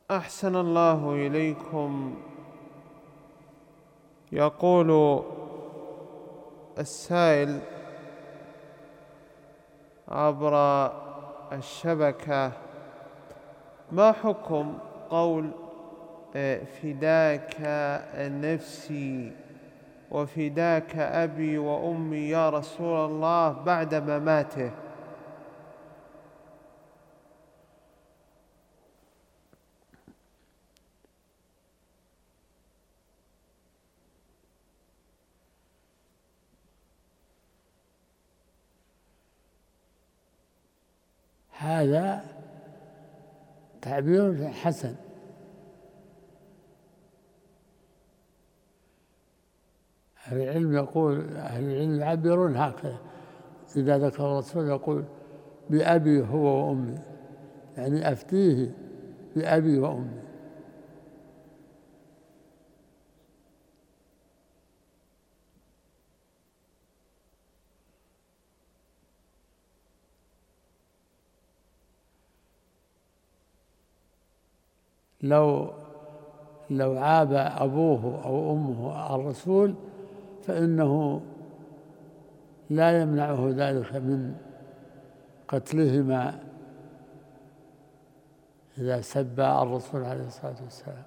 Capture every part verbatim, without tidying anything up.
أحسن الله إليكم. يقول السائل عبر الشبكة: ما حكم قول فداك نفسي وفداك أبي وأمي يا رسول الله بعد مماته؟ هذا تعبير حسن. أهل العلم يقول أهل العلم يعبرون هكذا إذا ذكر الرسول يقول بأبي هو وأمي، يعني أفتيه بأبي وأمي. لو لو عاب أبوه أو أمه الرسول فإنه لا يمنعه ذلك من قتلهما إذا سبا الرسول عليه الصلاة والسلام.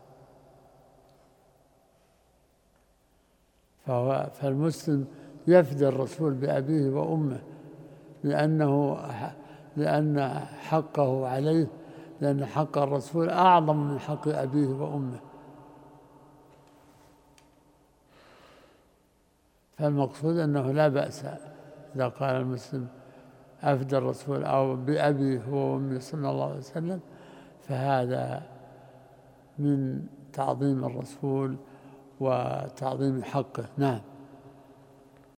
فهو فالمسلم يفدي الرسول بأبيه وأمه لأنه لأن حقه عليه، لأن حق الرسول أعظم من حق أبيه وأمه. فالمقصود أنه لا بأس إذا قال المسلم أفدى الرسول أو بأبي هو وأمي صلى الله عليه وسلم، فهذا من تعظيم الرسول وتعظيم حقه. نعم.